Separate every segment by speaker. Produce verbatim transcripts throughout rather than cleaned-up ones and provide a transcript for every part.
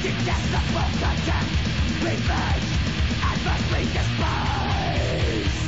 Speaker 1: Detestable contempt, revenge, endlessly despised.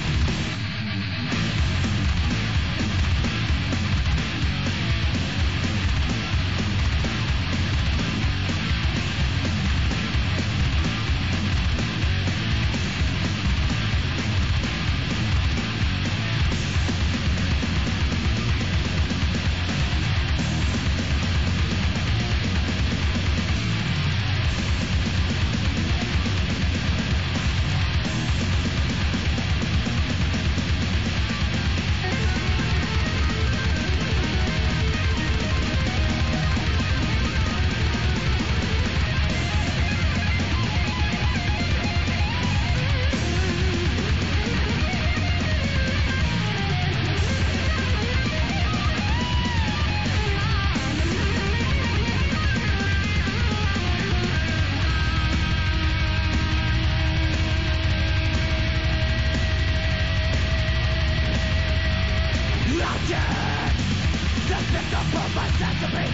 Speaker 1: Despicable my sentiment,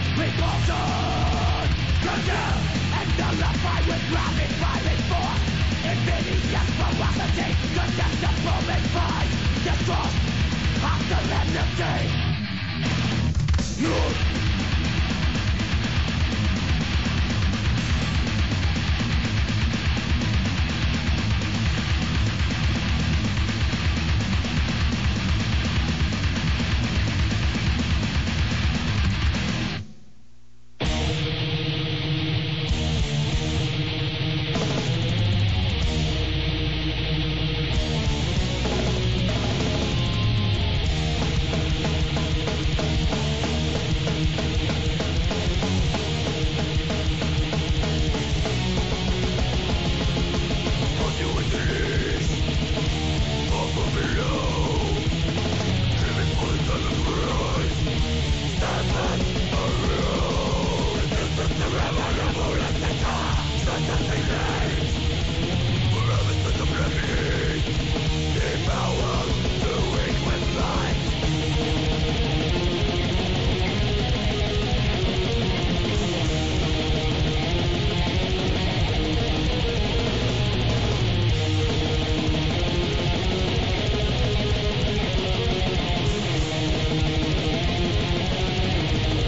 Speaker 1: repulsion. Condemn and nullify with rapid violent force. Invidious ferocity, contemptible advice. Distrust, hostile enmity.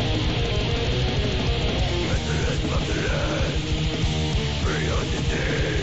Speaker 1: Beyond the day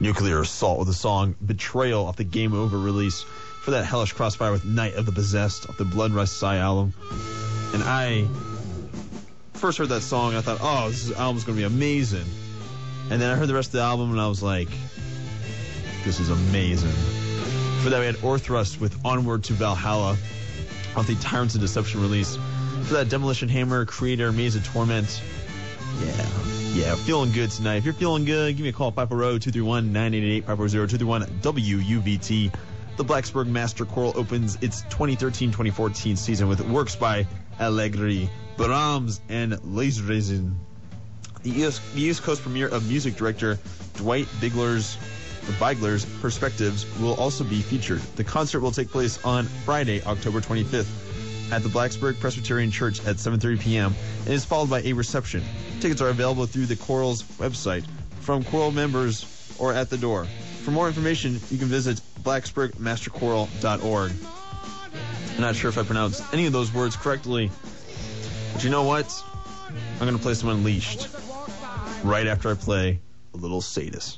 Speaker 2: Nuclear Assault with the song Betrayal off the Game Over release. For that, Hellish Crossfire with Night of the Possessed off the Bloodrust Psy album. And I first heard that song and I thought, oh, this album's going to be amazing. And then I heard the rest of the album and I was like, this is amazing. For that, we had Orthrust with Onward to Valhalla off the Tyrants of Deception release. For that, Demolition Hammer, Creator, Maze of Torment. Yeah, yeah, feeling good tonight. If you're feeling good, give me a call, five oh two three one, nine eight eight, five oh zero, two three one, W U B T. The Blacksburg Master Choral opens its twenty thirteen twenty fourteen season with works by Allegri, Brahms, and Laserreisen. The East, the East Coast premiere of music director Dwight Bigler's, Bigler's Perspectives will also be featured. The concert will take place on Friday, October twenty-fifth at the Blacksburg Presbyterian Church at seven thirty p.m. and is followed by a reception. Tickets are available through the Choral's website, from choral members, or at the door. For more information, you can visit blacksburg master choral dot org. I'm not sure if I pronounced any of those words correctly, but you know what? I'm going to play some Unleashed right after I play a little Sadist.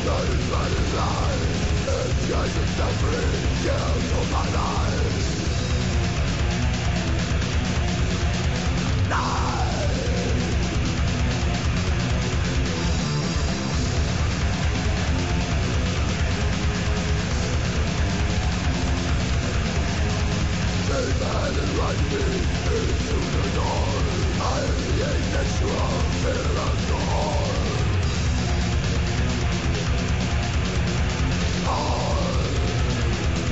Speaker 1: Fear and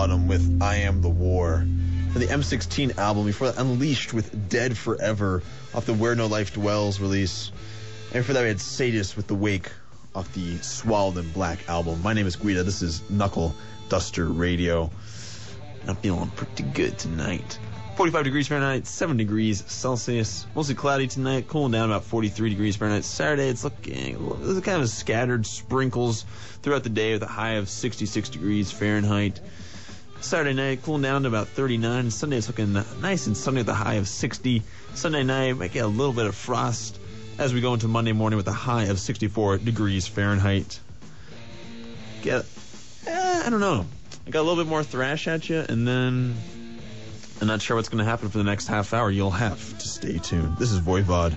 Speaker 2: Bottom with I Am the War. From the M sixteen album, before that, Unleashed with Dead Forever off the Where No Life Dwells release. And for that, we had Sadist with The Wake off the Swallowed in Black album. My name is Guida. This is Knuckle Duster Radio. I'm feeling pretty good tonight. forty-five degrees Fahrenheit, seven degrees Celsius. Mostly cloudy tonight, cooling down about forty-three degrees Fahrenheit. Saturday, it's looking it's kind of scattered sprinkles throughout the day with a high of sixty-six degrees Fahrenheit. Saturday night, cooling down to about thirty-nine. Sunday, it's looking nice and sunny with a high of sixty. Sunday night, might get a little bit of frost as we go into Monday morning with a high of sixty-four degrees Fahrenheit. Get, eh, I don't know. I got a little bit more thrash at you, and then I'm not sure what's going to happen for the next half hour. You'll have to stay tuned. This is Voivod.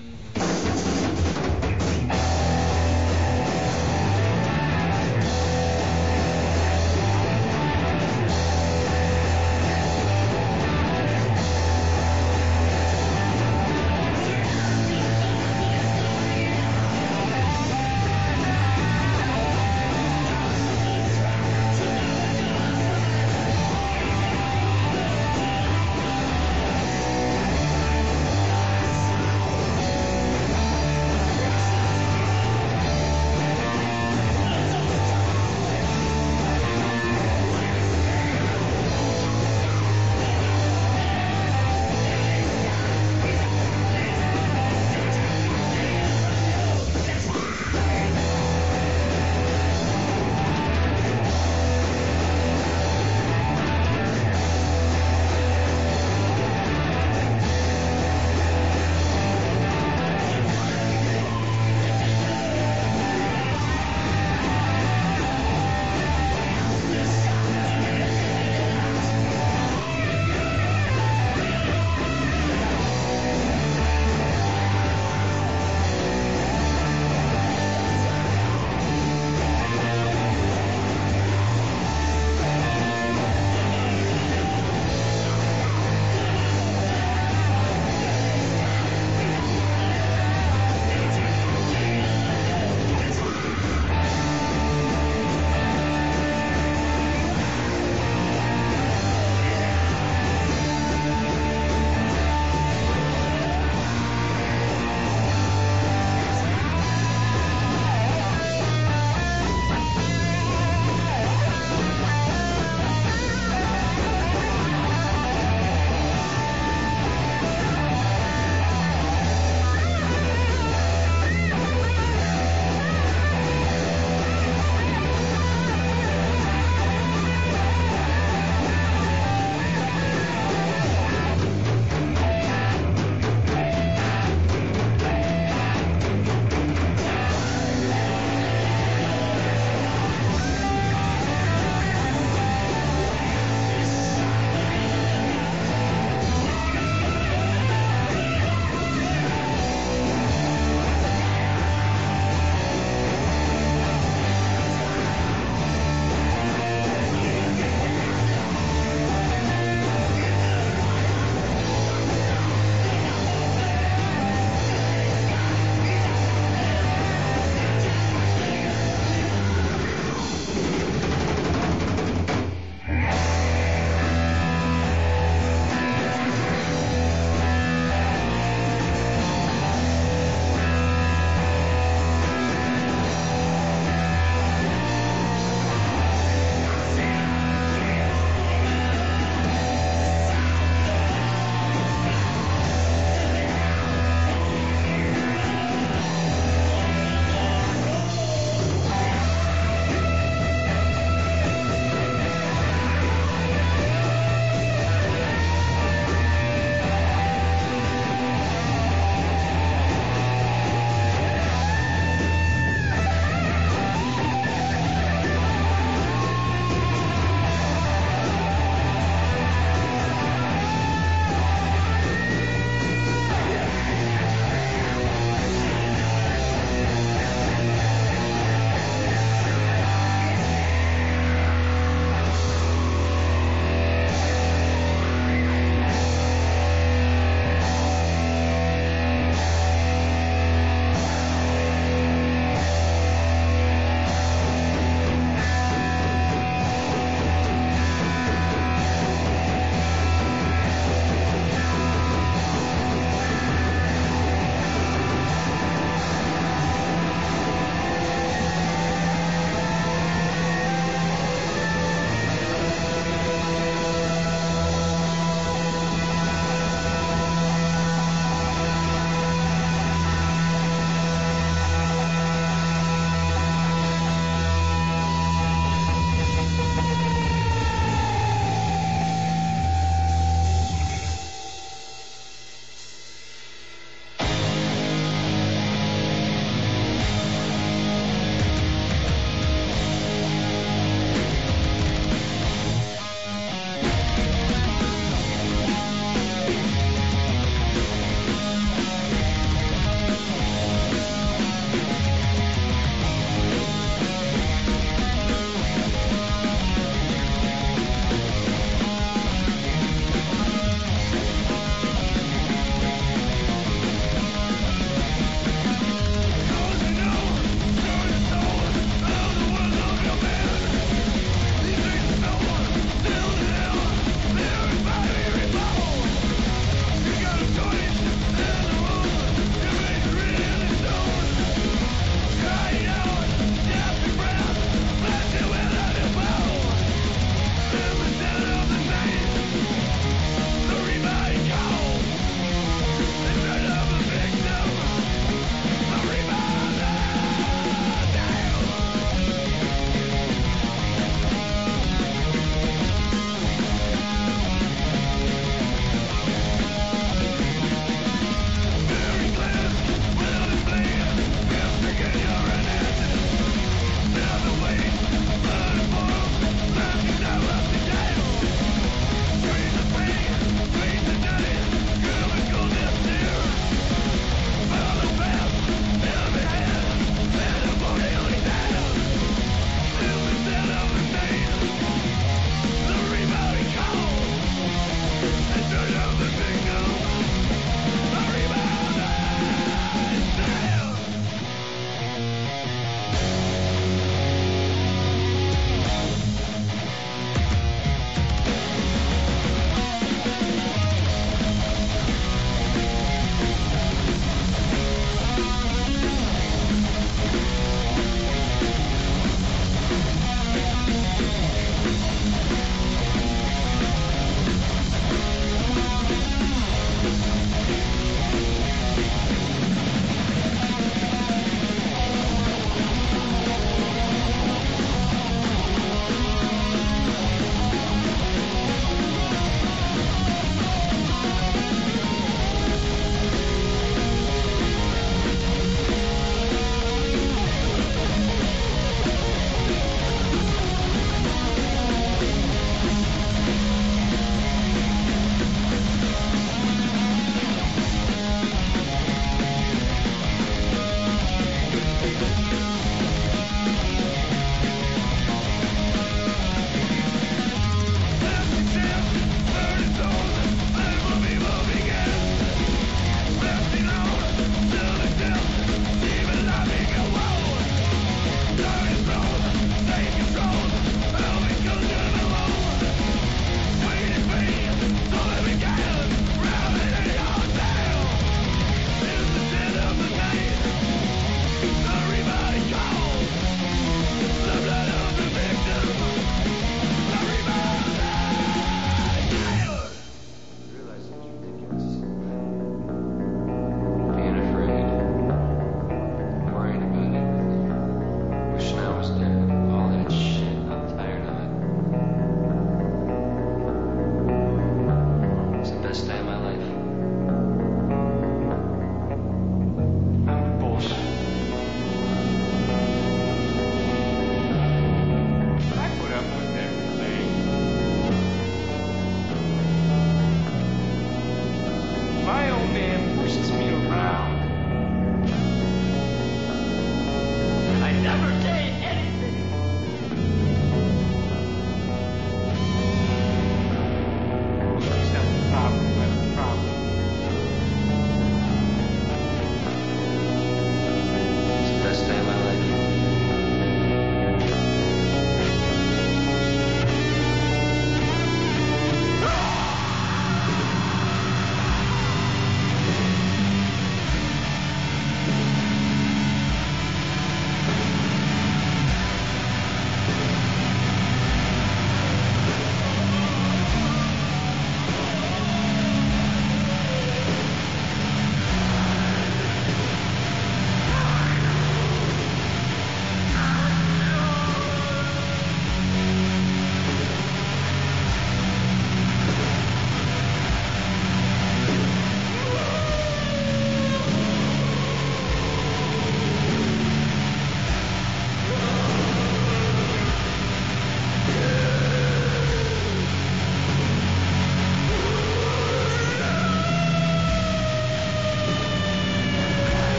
Speaker 1: Arriba!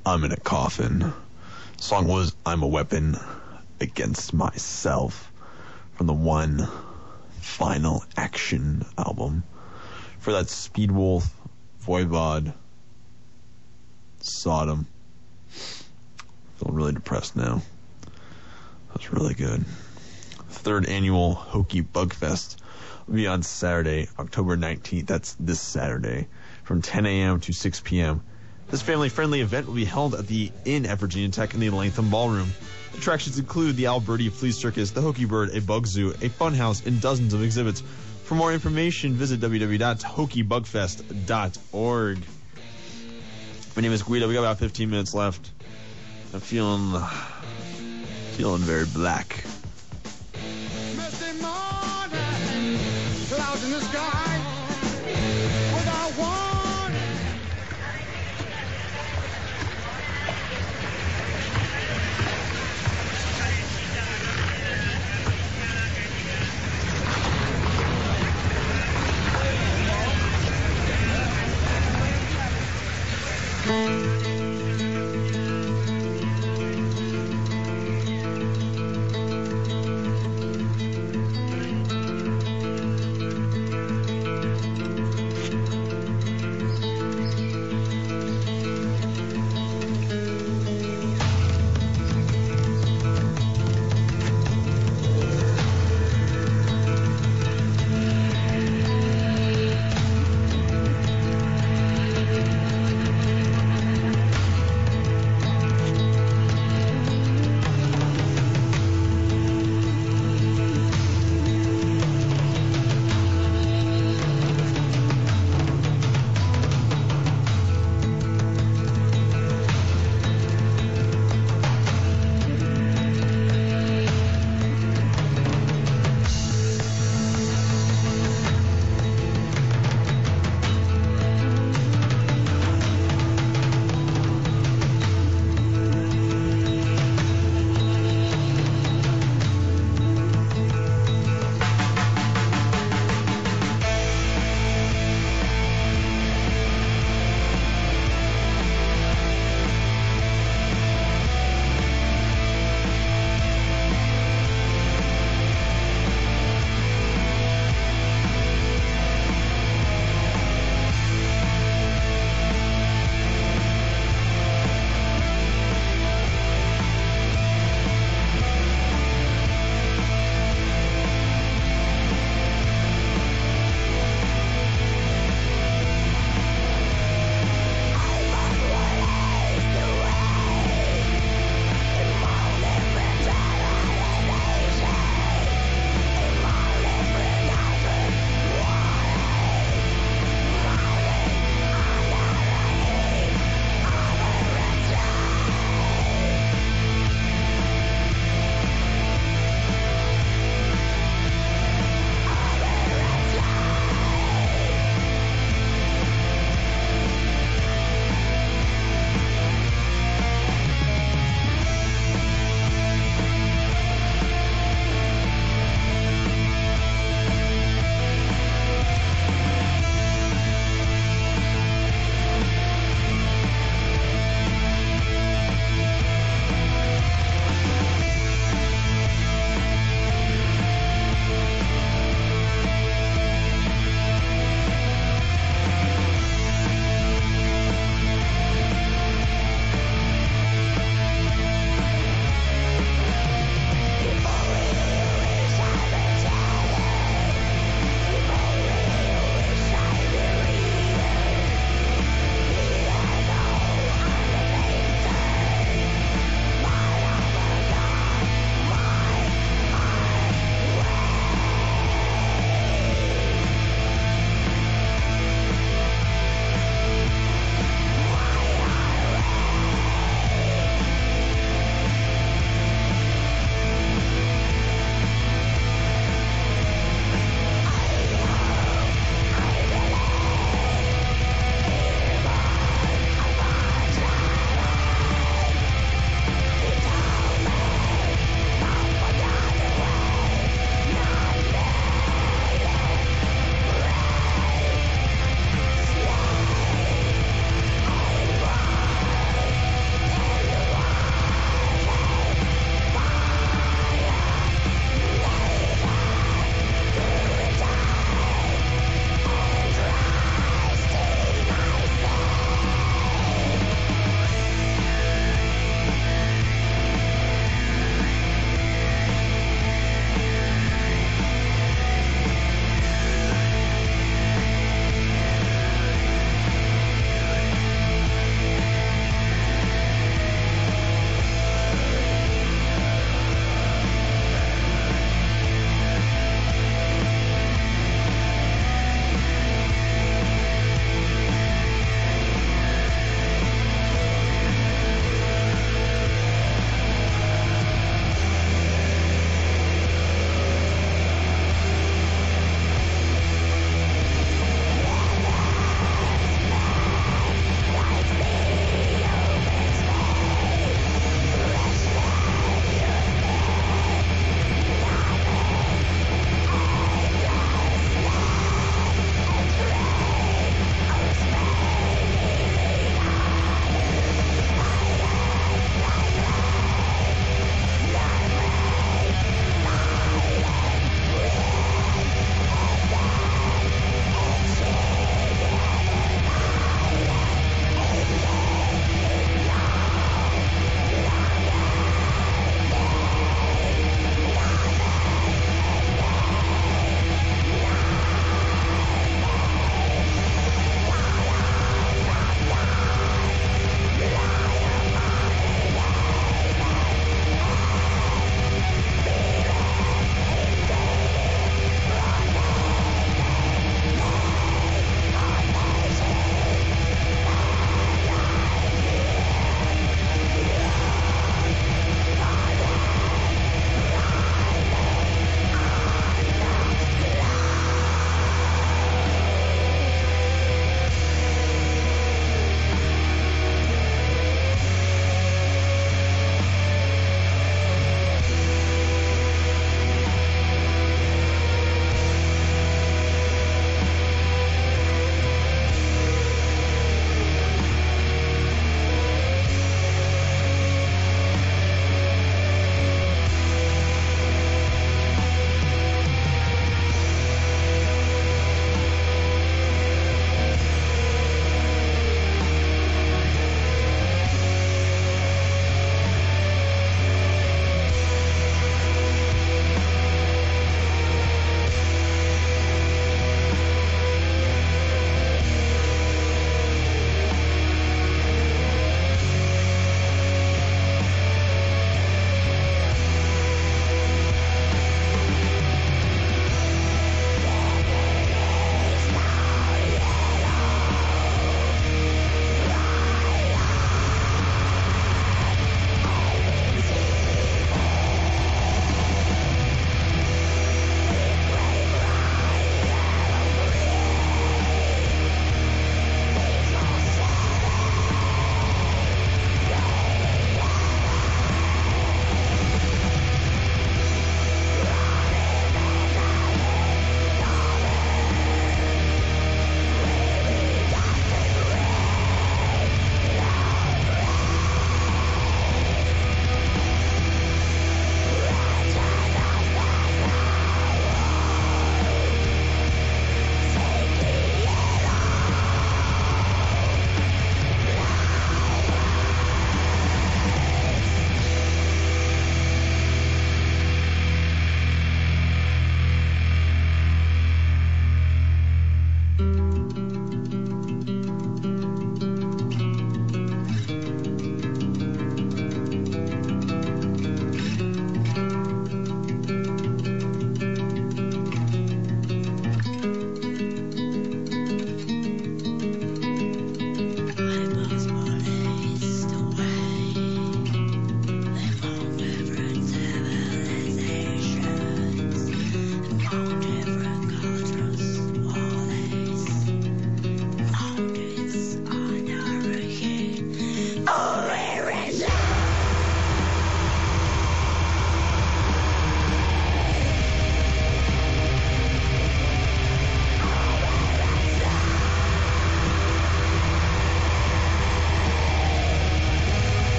Speaker 3: I'm in a Coffin. The song was I'm a Weapon Against Myself from the One Final Action album. For that Speedwolf, Voivod, Sodom. Feeling really depressed now. That's really good. Third annual Hokey Bugfest will be on Saturday, October nineteenth. That's this Saturday, from ten a.m. to six p.m. This family-friendly event will be held at the Inn at Virginia Tech in the Latham Ballroom. Attractions include the Alberti Flea Circus, the Hokey Bird, a bug zoo, a fun house, and dozens of exhibits. For more information, visit w w w dot hokey bugfest dot org. My name is Guido. We got about fifteen minutes left. I'm feeling, feeling very black.
Speaker 4: Misty morning, clouds in the sky, without warning.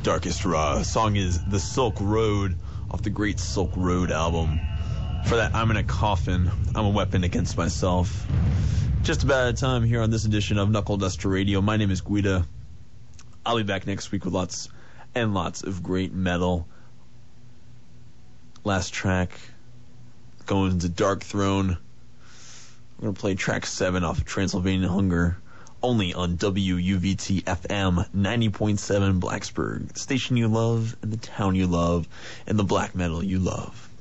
Speaker 3: Darkest Ra. The song is The Silk Road off the great Silk Road album. For that, I'm in a coffin. I'm a weapon against myself. Just about out of time here on this edition of Knuckle Duster Radio. My name is Guida. I'll be back next week with lots and lots of great metal. Last track going into Dark Throne. We're going to play track seven off of Transylvanian Hunger, only on W U V T F M ninety point seven Blacksburg, the station you love and the town you love and the black metal you love.